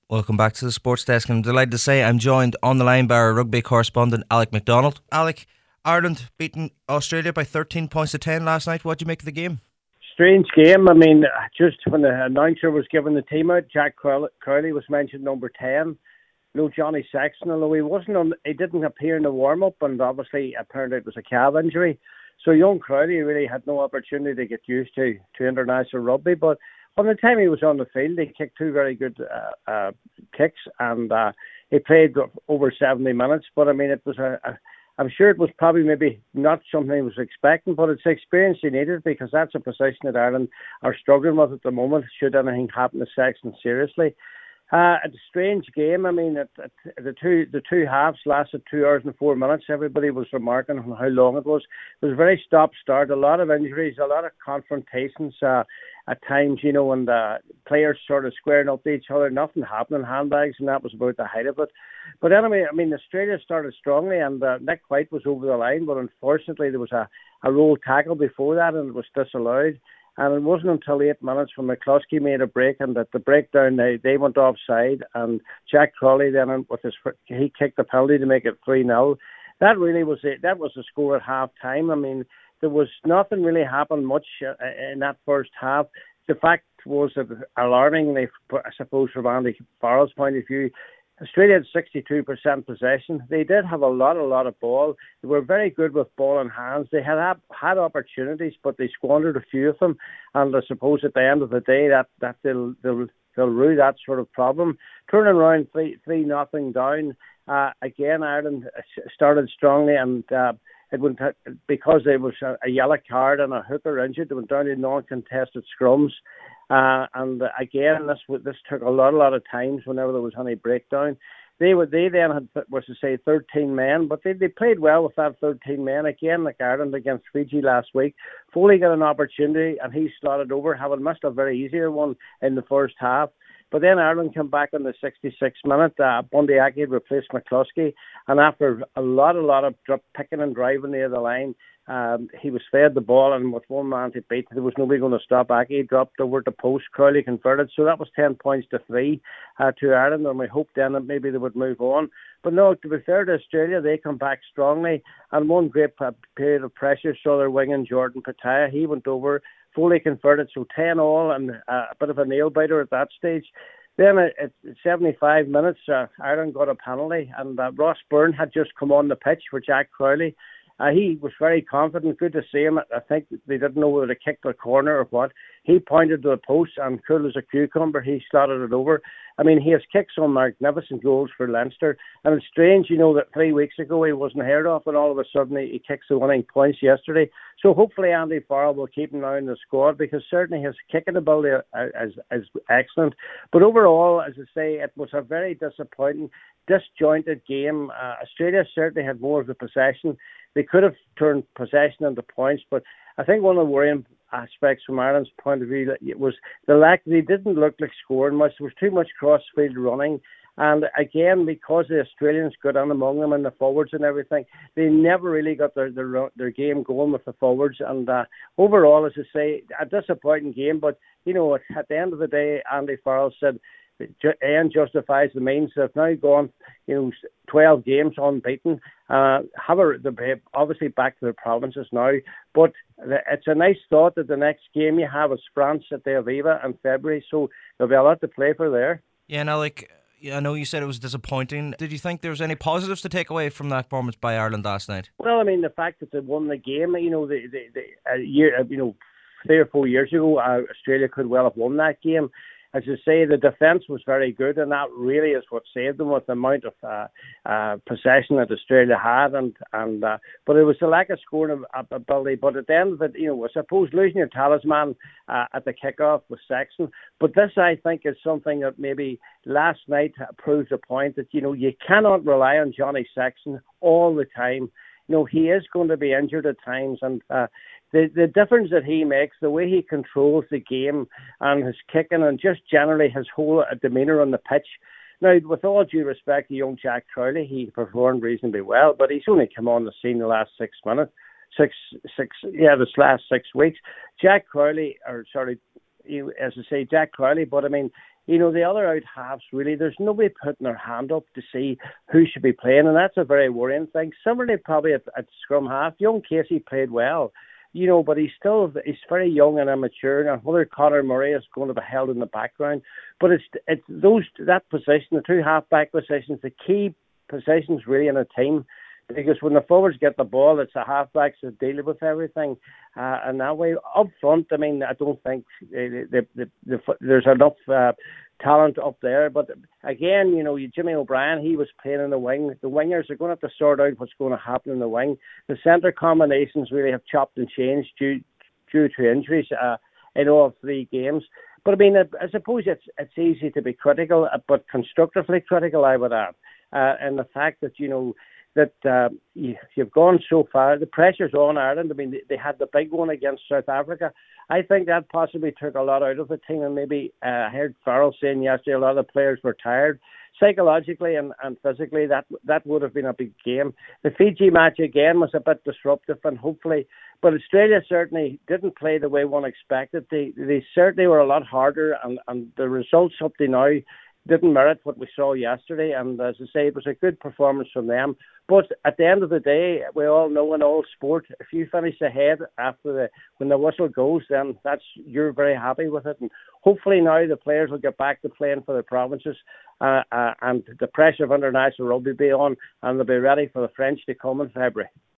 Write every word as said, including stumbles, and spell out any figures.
Welcome back to the Sports Desk. I'm delighted to say I'm joined on the line by our rugby correspondent, Alec MacDonald. Alec, Ireland beating Australia by thirteen points to ten last night. What do you make of the game? Strange game. I mean, just when the announcer was giving the team out, Jack Crowley was mentioned number ten. No Johnny Sexton, although he wasn't on, he didn't appear in the warm-up, and obviously apparently it was a calf injury. So young Crowley really had no opportunity to get used to, to international rugby, but from the time he was on the field, he kicked two very good uh, uh, kicks, and uh, he played over seventy minutes. But I mean, it was a, a, I'm sure it was probably maybe not something he was expecting, but it's the experience he needed, because that's a position that Ireland are struggling with at the moment, should anything happen to Sexton seriously. Uh, it's a strange game. I mean, it, it, the two the two halves lasted two hours and four minutes. Everybody was remarking on how long it was. It was a very stop-start, a lot of injuries, a lot of confrontations uh, at times, you know, and uh, players sort of squaring up to each other. Nothing happening, handbags, and that was about the height of it. But anyway, I mean, Australia started strongly, and uh, Nick White was over the line, but unfortunately there was a, a roll tackle before that, and it was disallowed. And it wasn't until eight minutes when McCluskey made a break, and that the breakdown, they, they went offside, and Jack Crowley then, with his, he kicked the penalty to make it three nil. That really was it. That was the score at half time. I mean, there was nothing really happened much in that first half. The fact was that alarmingly, I suppose, from Andy Farrell's point of view, Australia had sixty-two percent possession. They did have a lot, a lot of ball. They were very good with ball in hands. They had had opportunities, but they squandered a few of them. And I suppose at the end of the day, that, that they'll, they'll, they'll rue that sort of problem. Turning around three, three nothing down. Uh, again, Ireland started strongly, and uh, it went, because there was a, a yellow card and a hooker injured, they went down to non-contested scrums. Uh, and again, this this took a lot, a lot of times whenever there was any breakdown. They would they then had, was to say, thirteen men, but they, they played well with that thirteen men. Again, like Ireland against Fiji last week, Foley got an opportunity and he slotted over, having missed a very easier one in the first half. But then Ireland came back in the sixty-sixth minute. Uh, Bundy Aki replaced McCluskey, and after a lot, a lot of drip, picking and driving near the line, um, he was fed the ball, and with one man to beat, there was nobody going to stop Aki. He dropped over the post. Crowley converted, so that was ten points to three uh, to Ireland, and we hoped then that maybe they would move on. But no, to be fair to Australia, they come back strongly, and one great period of pressure saw their winging Jordan Pataya. He went over. Foley converted, so ten all, and uh, a bit of a nail biter at that stage. Then at seventy-five minutes, uh, Ireland got a penalty, and uh, Ross Byrne had just come on the pitch for Jack Crowley. Uh, he was very confident. Good to see him. I think they didn't know whether to kick the corner or what. He pointed to the post, and cool as a cucumber, he slotted it over. I mean, he has kicked some magnificent goals for Leinster, and it's strange, you know, that three weeks ago he wasn't heard of, and all of a sudden he, he kicks the winning points yesterday. So hopefully Andy Farrell will keep him now in the squad, because certainly his kicking ability is, is excellent. But overall, as I say, it was a very disappointing, disjointed game. Uh, Australia certainly had more of the possession. They could have turned possession into points, but I think one of the worrying aspects from Ireland's point of view was the lack, they didn't look like scoring much. There was too much cross-field running. And again, because the Australians got on among them and the forwards and everything, they never really got their their, their game going with the forwards. And uh, overall, as I say, a disappointing game. But, you know, at, at the end of the day, Andy Farrell said, end justifies the means. They've now gone, you know, twelve games unbeaten. Uh, have a, they're obviously back to their provinces now, but it's a nice thought that the next game you have is France at the Aviva in February, so there'll be a lot to play for there. Yeah, now, like, I know you said it was disappointing. Did you think there was any positives to take away from that performance by Ireland last night? Well, I mean, the fact that they won the game, you know, the, the, the, a year, you know, three or four years ago, uh, Australia could well have won that game. As you say, the defence was very good, and that really is what saved them with the amount of uh, uh, possession that Australia had. And and uh, but it was the lack of scoring ability. But at the end of it, you know, I suppose losing your talisman uh, at the kickoff was Sexton. But this, I think, is something that maybe last night proves a point that, you know, you cannot rely on Johnny Sexton all the time. You know, he is going to be injured at times, and uh, the the difference that he makes, the way he controls the game and his kicking and just generally his whole demeanour on the pitch. Now, with all due respect to young Jack Crowley, he performed reasonably well, but he's only come on the scene the last six minutes, six, six, yeah, this last six weeks. Jack Crowley, or sorry, as I say, Jack Crowley, but I mean, you know, the other out halves, really, there's nobody putting their hand up to see who should be playing, and that's a very worrying thing. Similarly, probably at, at scrum half, young Casey played well, you know, but he's still he's very young and immature. Now, whether Conor Murray is going to be held in the background, but it's it's those that position, the two half-back positions, the key positions really in a team. Because when the forwards get the ball, it's the halfbacks that deal with everything. Uh, and that way, up front, I mean, I don't think the, the, the, the, there's enough uh, talent up there. But again, you know, Jimmy O'Brien, he was playing in the wing. The wingers are going to have to sort out what's going to happen in the wing. The centre combinations really have chopped and changed due, due to injuries uh, in all three games. But I mean, I, I suppose it's it's easy to be critical, but constructively critical, I would add. Uh, and the fact that, you know, that uh, you, you've gone so far. The pressure's on Ireland. I mean, they, they had the big one against South Africa. I think that possibly took a lot out of the team, and maybe uh, I heard Farrell saying yesterday a lot of the players were tired. Psychologically and, and physically, that that would have been a big game. The Fiji match, again, was a bit disruptive, and hopefully, but Australia certainly didn't play the way one expected. They they certainly were a lot harder, and, and the results up to now didn't merit what we saw yesterday. And as I say, it was a good performance from them. But at the end of the day, we all know in all sport, if you finish ahead after the when the whistle goes, then that's you're very happy with it. And hopefully now the players will get back to playing for the provinces, uh, uh, and the pressure of international rugby will be on, and they'll be ready for the French to come in February.